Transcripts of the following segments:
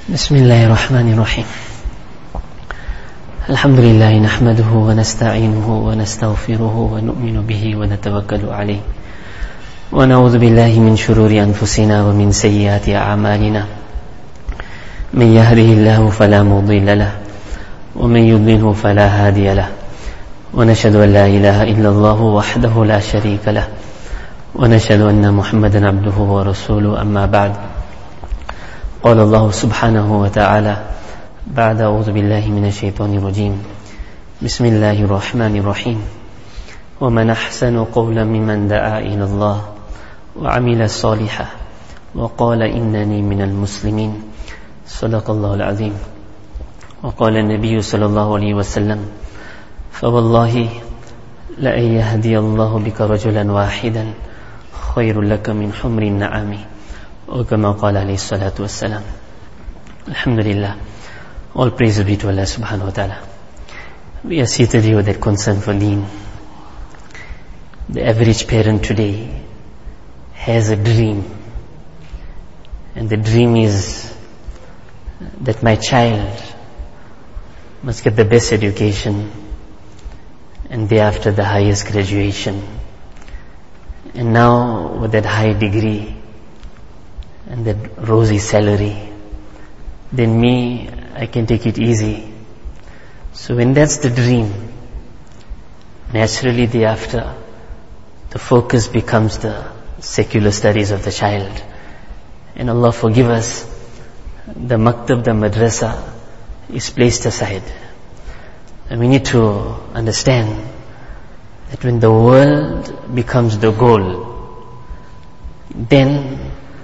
بسم الله الرحمن الرحيم. الحمد لله نحمده ونستعينه ونستغفره ونؤمن به ونتوكل عليه ونعوذ بالله من شرور أنفسنا ومن سيئات أعمالنا. من يهده الله فلا مضل له ومن يضلله فلا هادي له، ونشهد أن لا إله إلا الله وحده لا شريك له، ونشهد أن محمدا عبده ورسوله. أما بعد، قال الله سبحانه وتعالى بعد أعوذ بالله من الشيطان الرجيم: بسم الله الرحمن الرحيم. ومن أحسن قولا ممن دعا إلى الله وعمل صالحا وقال إنني من المسلمين. صدق الله العظيم. وقال النبي صلى الله عليه وسلم: فوالله لأن يهدي الله بك رجلا واحدا خير لك من حمر النعم، or kama qala alayhi salatu wassalam. Alhamdulillah, all praise be to Allah subhanahu wa ta'ala. We are seated here with that concern for deen. The average parent today has a dream, and the dream is that my child must get the best education and thereafter the highest graduation, and now with that high degree and that rosy salary, then me, I can take it easy. So when that's the dream, naturally thereafter the focus becomes the secular studies of the child. And Allah forgive us, the maktab, the madrasa is placed aside. And we need to understand that when the world becomes the goal, then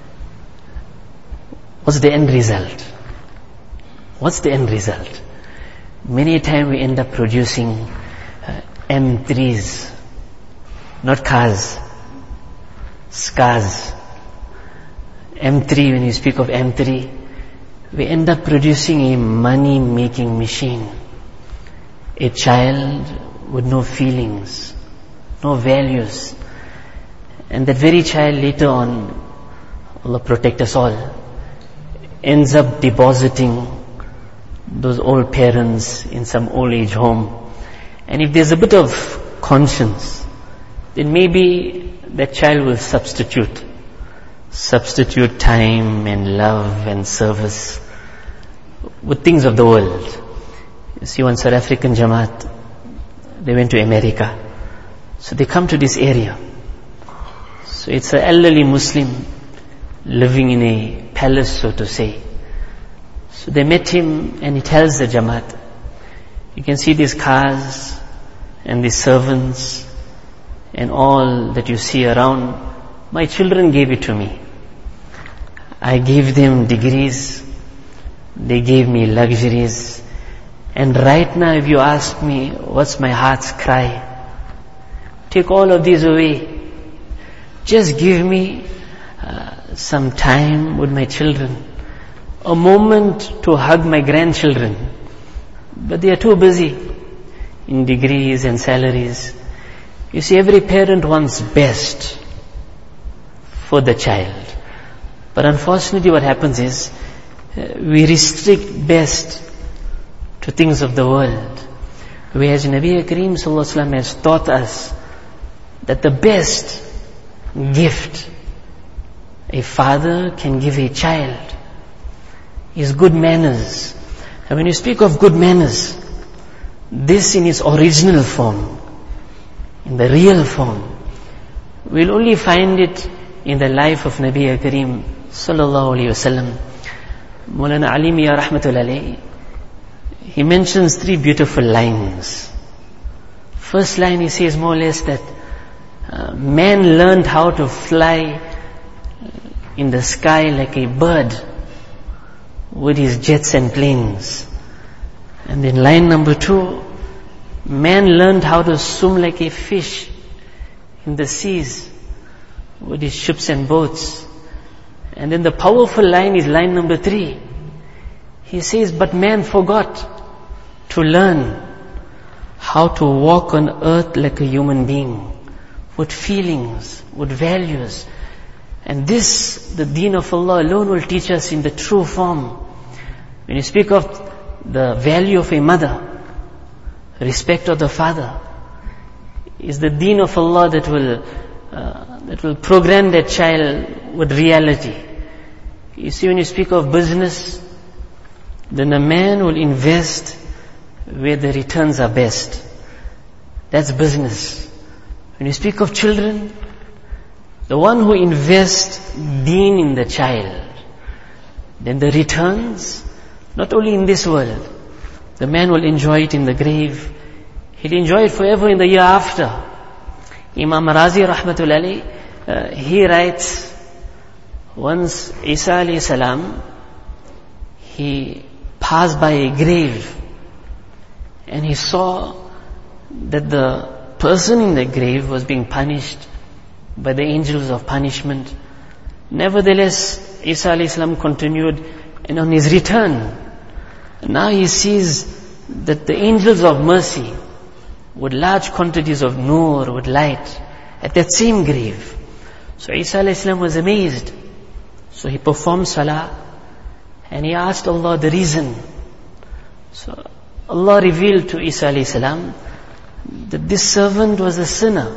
what's the end result? What's the end result? Many a time we end up producing M3s, not cars, scars. M3, when you speak of M3, we end up producing a money-making machine. A child with no feelings, no values. And that very child later on, Allah protect us all, ends up depositing those old parents in some old age home. And if there's a bit of conscience, then maybe that child will substitute time and love and service with things of the world. You see, one South African Jamaat, they went to America. So they come to this area. So it's an elderly Muslim living in a palace, so to say. So they met him and he tells the Jamaat, you can see these cars and these servants and all that you see around, my children gave it to me. I gave them degrees, they gave me luxuries, and right now if you ask me what's my heart's cry, take all of these away. Just give me some time with my children, a moment to hug my grandchildren. But they are too busy in degrees and salaries. You see, every parent wants best for the child. But unfortunately what happens is, we restrict best to things of the world. Whereas Nabi Kareem Sallallahu Alaihi Wasallam has taught us that the best gift a father can give a child is good manners. And when you speak of good manners, this in its original form, in the real form, we'll only find it in the life of Nabi Kareem Sallallahu Alaihi Wasallam. Maulana Ali Miya Rahmatullah Alayhi, he mentions three beautiful lines. First line, he says more or less that man learned how to fly in the sky like a bird with his jets and planes. And then line number 2, man learned how to swim like a fish in the seas with his ships and boats. And then the powerful line is line number 3. He says, but man forgot to learn how to walk on earth like a human being, with feelings, with values. And this, the deen of Allah alone will teach us in the true form. When you speak of the value of a mother, respect of the father, is the deen of Allah that will program that child with reality. You see, when you speak of business, then a man will invest where the returns are best. That's business. When you speak of children, the one who invests deen in the child, then the returns, not only in this world, the man will enjoy it in the grave, he'll enjoy it forever in the year after. Imam Razi rahmatullah he writes, once Isa alayhi salam, he passed by a grave and he saw that the person in the grave was being punished by the angels of punishment. Nevertheless, Isa alayhi salam continued, and on his return, now he sees that the angels of mercy, with large quantities of nur, with light, at that same grave. So Isa alayhi salam was amazed. So he performed salah, and he asked Allah the reason. So Allah revealed to Isa alayhi salam that this servant was a sinner,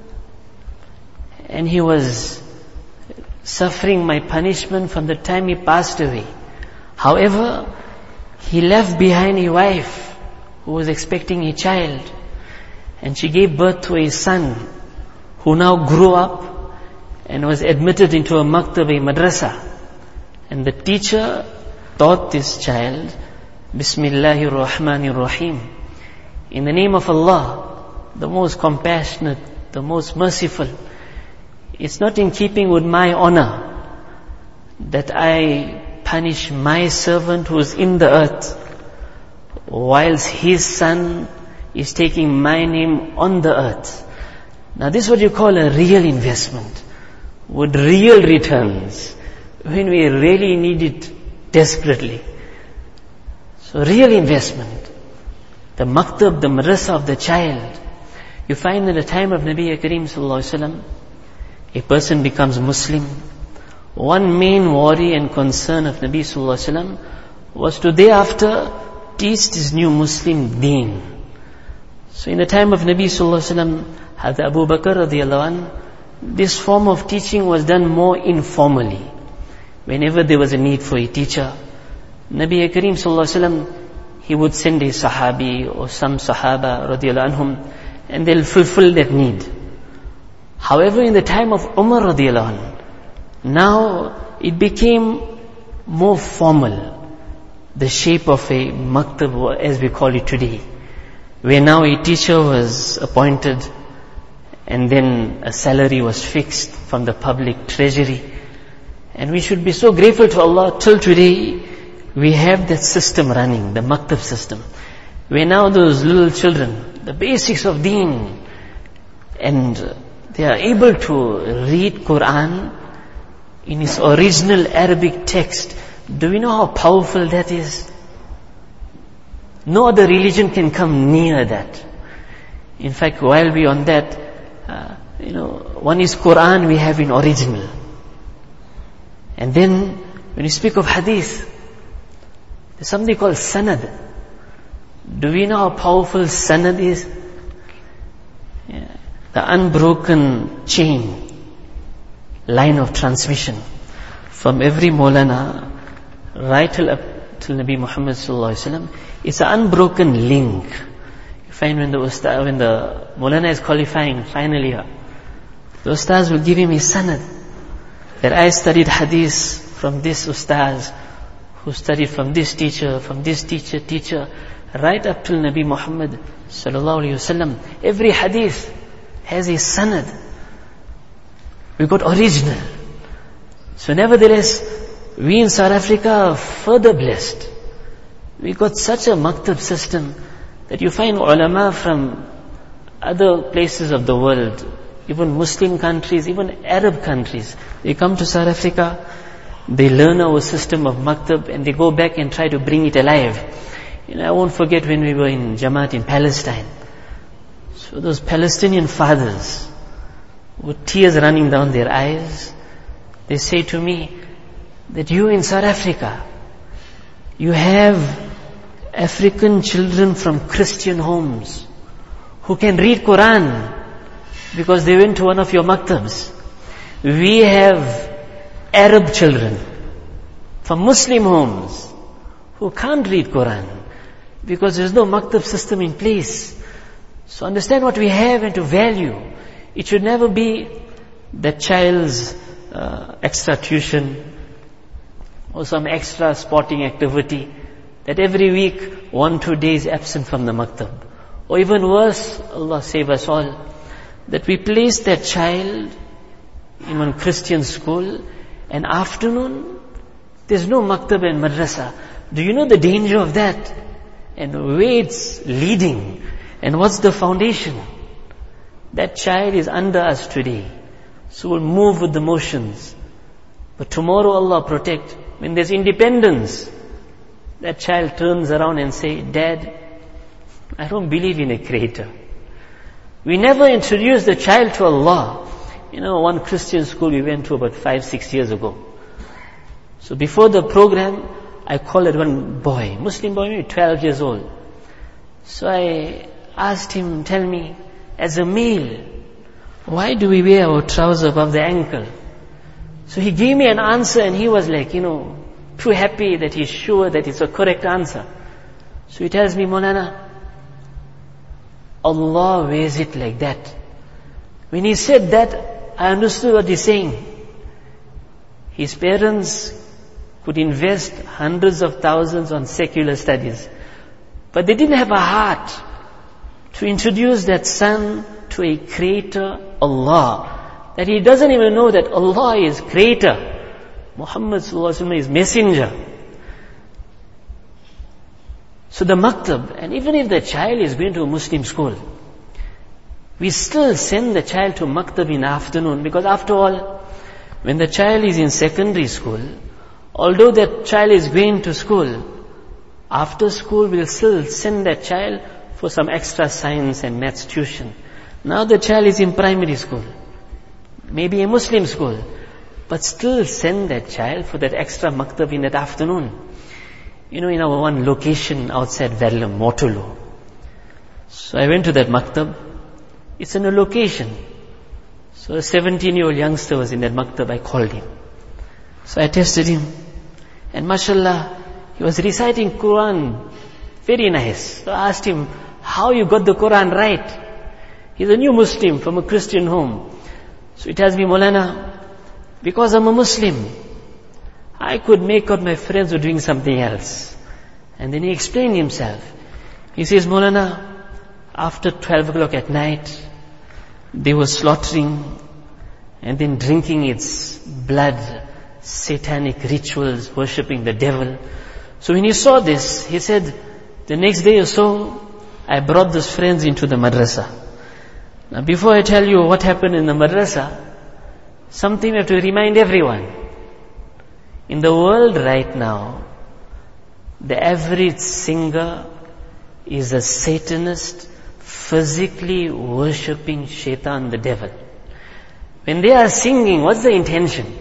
and he was suffering my punishment from the time he passed away. However, he left behind a wife who was expecting a child, and she gave birth to a son who now grew up and was admitted into a maktab, a madrasa. And the teacher taught this child, Bismillahir Rahmanir Rahim, in the name of Allah, the most compassionate, the most merciful. It's not in keeping with my honor that I punish my servant who is in the earth, whilst his son is taking my name on the earth. Now this is what you call a real investment, with real returns, when we really need it desperately. So real investment, the maktab, the madrasa of the child. You find in the time of Nabi Kareem sallallahu alaihi wasallam, a person becomes Muslim. One main worry and concern of Nabi sallallahu alaihi wasallam was to thereafter teach this new Muslim deen. So in the time of Nabi sallallahu alaihi wasallam, Hazrat Abu Bakr radiyallahu anh, this form of teaching was done more informally. Whenever there was a need for a teacher, Nabi Kareem sallallahu alaihi wasallam, he would send a sahabi or some sahaba radiyallahu anhum, and they'll fulfill that need. However, in the time of Umar radiyallahu anh, now it became more formal, the shape of a maktab as we call it today, where now a teacher was appointed and then a salary was fixed from the public treasury. And we should be so grateful to Allah, till today we have that system running, the maktab system, where now those little children, the basics of deen, and they are able to read Quran in its original Arabic text. Do we know how powerful that is? No other religion can come near that. In fact, while we on that, one is Quran we have in original. And then, when you speak of hadith, there's something called sanad. Do we know how powerful sanad is? Yeah. The unbroken chain, line of transmission, from every Maulana, right till Nabi Muhammad sallallahu alaihi wasallam, it's an unbroken link. You find when the Maulana is qualifying final year, the Ustaz will give him a sanad, that I studied hadith from this Ustaz, who studied from this teacher, right up till Nabi Muhammad sallallahu alaihi wasallam. Every hadith has a sanad. We got original. So nevertheless, we in South Africa are further blessed. We got such a maktab system that you find ulama from other places of the world, even Muslim countries, even Arab countries, they come to South Africa, they learn our system of maktab, and they go back and try to bring it alive. I won't forget when we were in Jamaat in Palestine. So those Palestinian fathers, with tears running down their eyes, they say to me that you in South Africa, You have African children from Christian homes who can read Quran because they went to one of your maktabs. We have Arab children from Muslim homes who can't read Quran because there's no maktab system in place. So understand what we have and to value. It should never be that child's extra tuition or some extra sporting activity that every week 1-2 days absent from the maktab. Or even worse, Allah save us all, that we place that child in one Christian school and afternoon there's no maktab and madrasa. Do you know the danger of that? And where it's leading? And what's the foundation? That child is under us today. So we'll move with the motions. But tomorrow, Allah protect, when there's independence, that child turns around and say, Dad, I don't believe in a creator. We never introduced the child to Allah. One Christian school we went to about 5-6 years ago. So before the program, I called at one boy, Muslim boy, maybe 12 years old. So I asked him, tell me, as a male, why do we wear our trousers above the ankle? So he gave me an answer and he was like, too happy that he's sure that it's a correct answer. So he tells me, Maulana, Allah wears it like that. When he said that, I understood what he's saying. His parents could invest hundreds of thousands on secular studies, but they didn't have a heart to introduce that son to a creator, Allah, that he doesn't even know that Allah is creator, Muhammad sallallahu alaihi wasallam is messenger. So the maktab, and even if the child is going to a Muslim school, we still send the child to maktab in the afternoon, because after all, when the child is in secondary school, although that child is going to school, after school we'll still send that child for some extra science and maths tuition. Now the child is in primary school, maybe a Muslim school, but still send that child for that extra maktab in that afternoon. In our one location outside Verulam, Waterloo. So I went to that maktab. It's in a location. So a 17-year-old youngster was in that maktab. I called him. So I tested him. And mashallah, he was reciting Quran very nice. So I asked him, how you got the Quran right? He's a new Muslim from a Christian home. So he tells me, Maulana, because I'm a Muslim, I could make out my friends were doing something else. And then he explained himself. He says, Maulana, after 12 o'clock at night, they were slaughtering and then drinking its blood, satanic rituals, worshipping the devil. So when he saw this, he said, the next day or so, I brought those friends into the madrasa. Now before I tell you what happened in the madrasa, something we have to remind everyone. In the world right now, the average singer is a Satanist, physically worshipping Shaitan, the devil. When they are singing, what's the intention?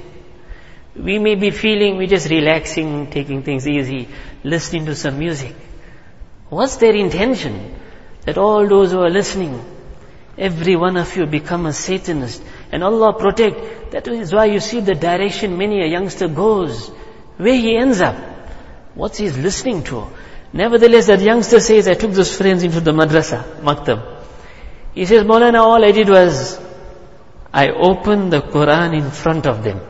We may be feeling we're just relaxing, taking things easy, listening to some music. What's their intention? That all those who are listening, every one of you become a Satanist. And Allah protect. That is why you see the direction many a youngster goes, where he ends up, what he's listening to. Nevertheless, that youngster says, I took those friends into the madrasa, maktab. He says, Maulana, all I did was, I opened the Quran in front of them.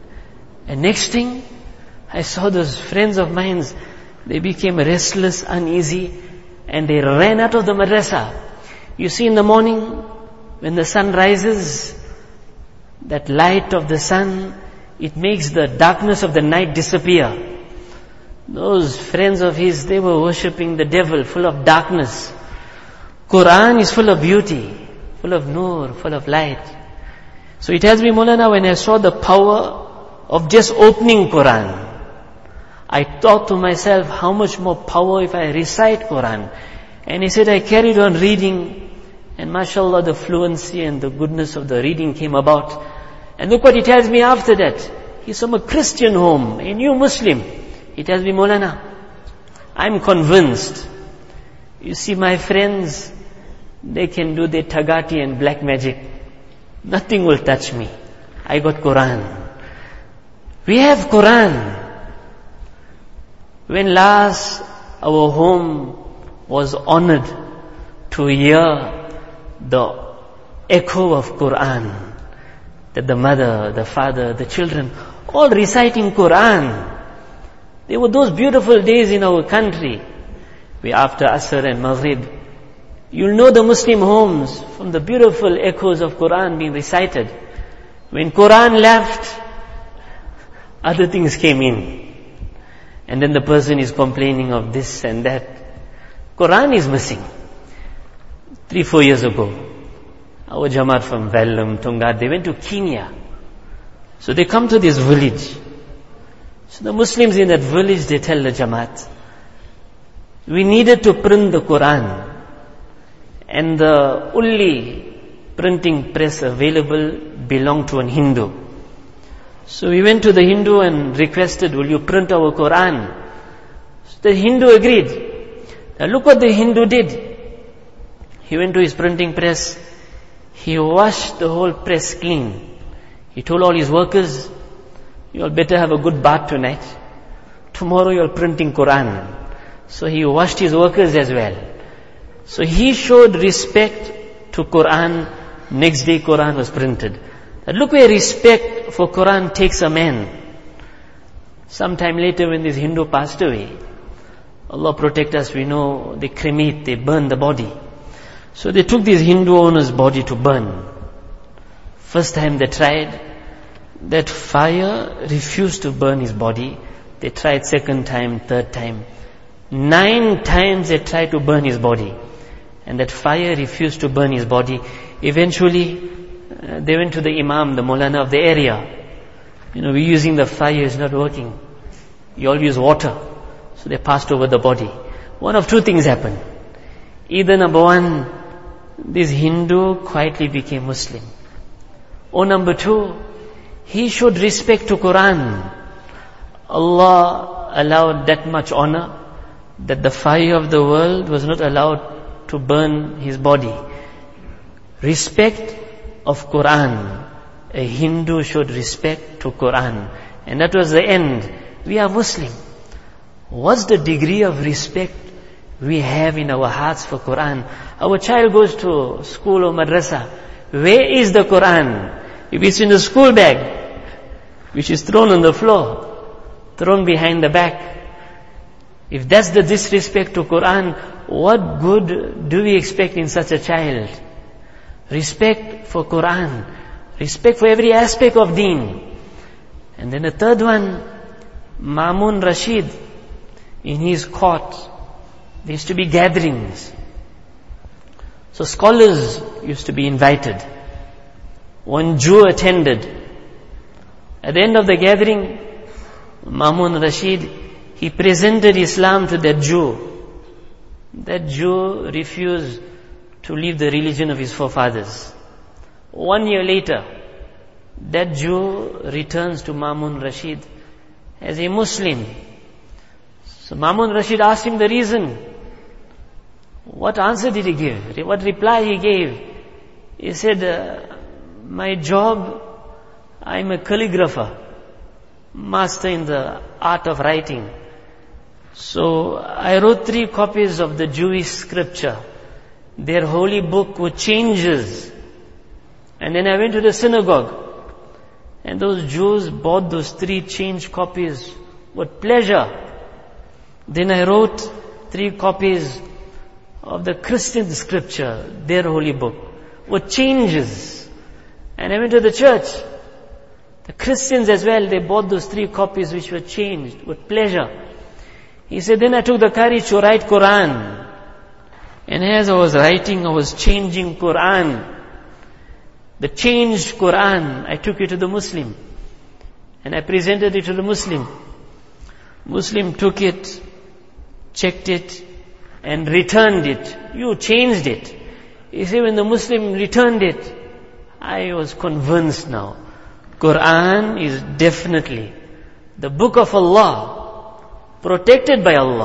And next thing, I saw those friends of mine, they became restless, uneasy, and they ran out of the madrasa. You see, in the morning, when the sun rises, that light of the sun, it makes the darkness of the night disappear. Those friends of his, they were worshipping the devil, full of darkness. Quran is full of beauty, full of nur, full of light. So he tells me, Maulana, when I saw the power of just opening Quran, I thought to myself, how much more power if I recite Quran. And he said, I carried on reading, and mashallah, the fluency and the goodness of the reading came about. And look what he tells me after that. He's from a Christian home, a new Muslim. He tells me, Maulana, I'm convinced. You see, my friends, they can do their tagati and black magic. Nothing will touch me. I got Quran. We have Quran. When last our home was honored to hear the echo of Quran, that the mother, the father, the children, all reciting Quran. There were those beautiful days in our country, where after Asr and Maghrib, you'll know the Muslim homes from the beautiful echoes of Quran being recited. When Quran left, other things came in. And then the person is complaining of this and that. Quran is missing. 3-4 years ago, our Jamaat from Vellum, Tungat, they went to Kenya. So they come to this village. So the Muslims in that village, they tell the Jamaat, we needed to print the Quran. And the only printing press available belonged to an Hindu. So we went to the Hindu and requested, will you print our Quran? So the Hindu agreed. Now look what the Hindu did. He went to his printing press. He washed the whole press clean. He told all his workers, you all better have a good bath tonight. Tomorrow you are printing Quran. So he washed his workers as well. So he showed respect to Quran. Next day Quran was printed. But look where respect for Quran takes a man. Sometime later when this Hindu passed away, Allah protect us, we know they cremate, they burn the body. So they took this Hindu owner's body to burn. First time they tried, that fire refused to burn his body. They tried second time, third time. 9 times they tried to burn his body. And that fire refused to burn his body. Eventually, they went to the Imam, the Maulana of the area. We're using the fire, it's not working. You all use water. So they passed over the body. One of two things happened. Either number one, this Hindu quietly became Muslim. Or number two, he showed respect to Quran. Allah allowed that much honor that the fire of the world was not allowed to burn his body. Respect of Quran. A Hindu showed respect to Quran. And that was the end. We are Muslim. What's the degree of respect we have in our hearts for Quran? Our child goes to school or madrasa. Where is the Quran? If it's in the school bag, which is thrown on the floor, thrown behind the back, if that's the disrespect to Quran, what good do we expect in such a child? Respect for Quran. Respect for every aspect of deen. And then the third one, Ma'mun Rashid, in his court, there used to be gatherings. So scholars used to be invited. One Jew attended. At the end of the gathering, Ma'mun Rashid, he presented Islam to that Jew. That Jew refused to leave the religion of his forefathers. 1 year later, that Jew returns to Ma'mun Rashid as a Muslim. So Ma'mun Rashid asked him the reason. What answer did he give? What reply he gave? He said, my job, I'm a calligrapher, master in the art of writing. So I wrote 3 copies of the Jewish scripture, their holy book with changes. And then I went to the synagogue, and those Jews bought those 3 changed copies with pleasure. Then I wrote 3 copies of the Christian scripture, their holy book, with changes. And I went to the church. The Christians as well, they bought those 3 copies which were changed with pleasure. He said, then I took the courage to write Quran. And as I was writing, I was changing Quran. The changed Quran, I took it to the Muslim. And I presented it to the Muslim. Muslim took it, checked it, and returned it. You changed it. He said, when the Muslim returned it, I was convinced now. Quran is definitely the book of Allah, protected by Allah.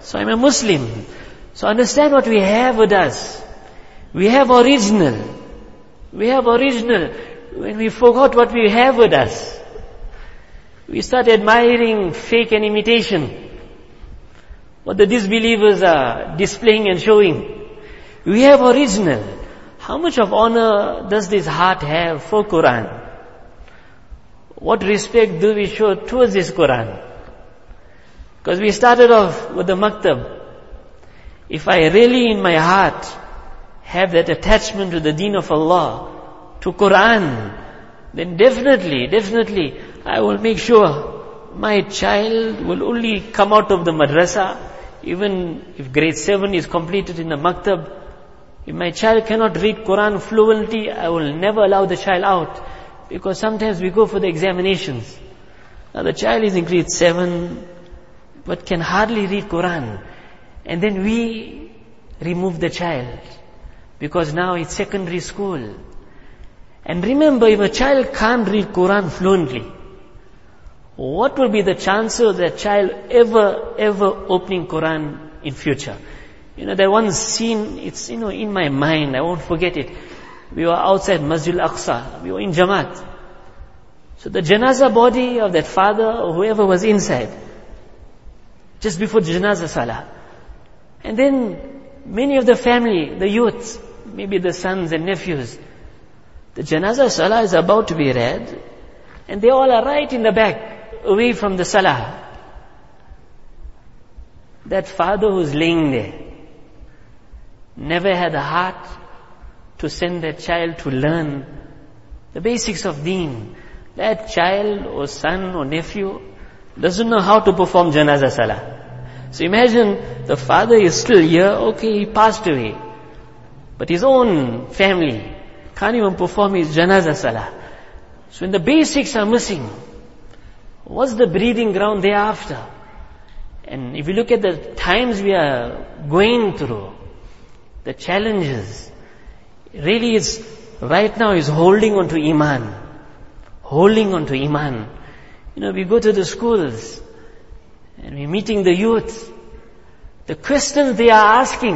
So I'm a Muslim. So understand what we have with us. We have original. We have original. When we forgot what we have with us, we start admiring fake and imitation. What the disbelievers are displaying and showing. We have original. How much of honor does this heart have for Quran? What respect do we show towards this Quran? Because we started off with the maktab. If I really in my heart have that attachment to the deen of Allah, to Quran, then definitely I will make sure my child will only come out of the madrasa, even if grade 7 is completed in the maktab. If my child cannot read Quran fluently, I will never allow the child out. Because sometimes we go for the examinations. Now the child is in grade 7, but can hardly read Quran. And then we remove the child. Because now it's secondary school. And remember, if a child can't read Quran fluently, what will be the chances of that child ever opening Quran in future? That one scene, it's, in my mind, I won't forget it. We were outside Masjid Al-Aqsa. We were in Jamaat. So the janazah body of that father or whoever was inside, just before the janazah salah. And then many of the family, the youths, maybe the sons and nephews, the janazah salah is about to be read, and they all are right in the back, away from the salah. That father who's laying there never had a heart to send that child to learn the basics of deen. That child or son or nephew doesn't know how to perform janazah salah. So imagine the father is still here, okay, he passed away. But his own family can't even perform his janazah salah. So when the basics are missing, what's the breathing ground thereafter? And if you look at the times we are going through, the challenges, really is, right now is holding on to Iman. Holding on to Iman. We go to the schools, and we're meeting the youth. The questions they are asking,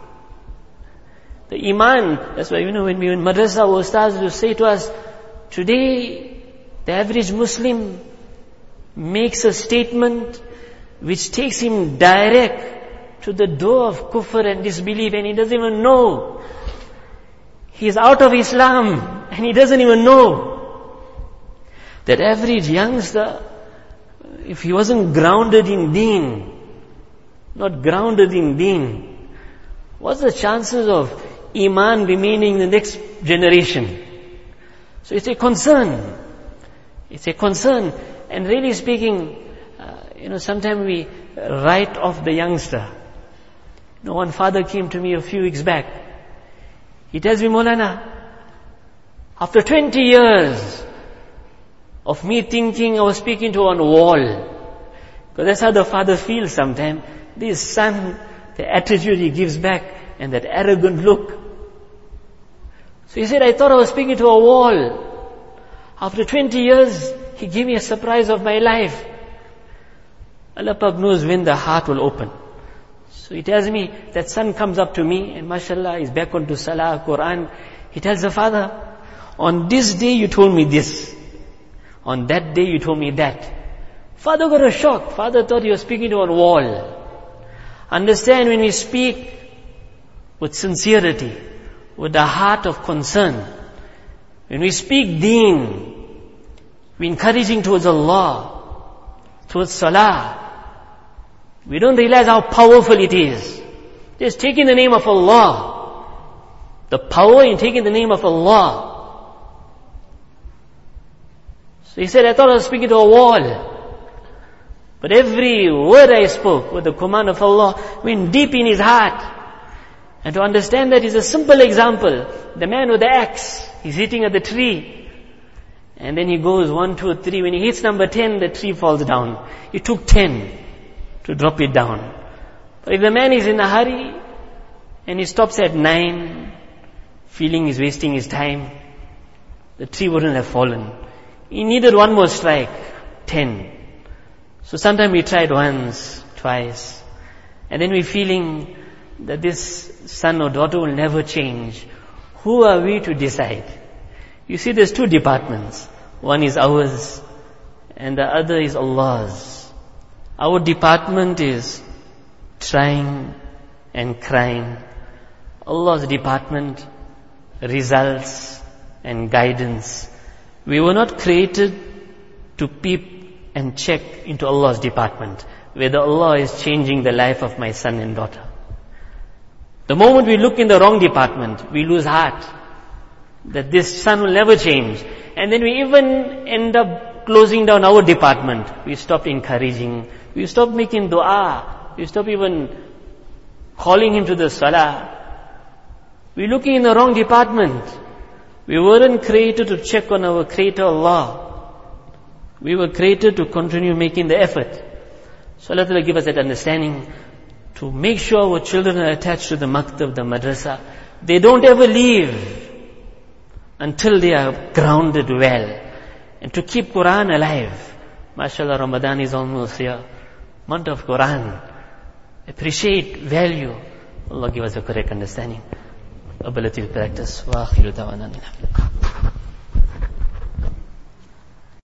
the Iman, that's why, when we were in madrasa, our ustaz will say to us, today, the average Muslim makes a statement which takes him direct to the door of kufr and disbelief, and he doesn't even know. He is out of Islam, and he doesn't even know. That average youngster, if he wasn't grounded in deen, not grounded in deen, what's the chances of Iman remaining in the next generation? So it's a concern. It's a concern. And really speaking, sometimes we write off the youngster. One father came to me a few weeks back. He tells me, Maulana, after 20 years of me thinking I was speaking to one wall, because that's how the father feels sometimes. This son, the attitude he gives back, and that arrogant look. So he said, I thought I was speaking to a wall. After 20 years, he gave me a surprise of my life. Allah Pak knows when the heart will open. So he tells me, that son comes up to me, and mashallah, he's back onto Salah, Quran. He tells the father, on this day you told me this. On that day you told me that. Father got a shock. Father thought he was speaking to a wall. Understand, when we speak with sincerity, with a heart of concern, when we speak deen, we're encouraging towards Allah, towards Salah, we don't realize how powerful it is. Just taking the name of Allah. The power in taking the name of Allah. So he said, I thought I was speaking to a wall. But every word I spoke with the command of Allah went deep in his heart. And to understand that is a simple example. The man with the axe, he's hitting at the tree. And then he goes 1, 2, 3. When he hits number 10, the tree falls down. It took 10 to drop it down. But if the man is in a hurry and he stops at 9, feeling he's wasting his time, the tree wouldn't have fallen. He needed one more strike, 10. So sometime we tried once, twice. and then we're feeling that this son or daughter will never change. Who are we to decide? You see, there's two departments. One is ours, and the other is Allah's. Our department is trying and crying. Allah's department, results and guidance. We were not created to peep and check into Allah's department, whether Allah is changing the life of my son and daughter. The moment we look in the wrong department, we lose heart that this son will never change. And then we even end up closing down our department. We stop encouraging. We stop making dua. We stop even calling him to the salah. We're looking in the wrong department. We weren't created to check on our Creator Allah. We were created to continue making the effort. So Allah Ta'ala give us that understanding to make sure our children are attached to the maktab, the madrasa. They don't ever leave until they are grounded well. And to keep Quran alive. MashaAllah, Ramadan is almost here. Month of Quran. Appreciate, value. Allah give us a correct understanding, ability to practice. Wa akhiru da'wana.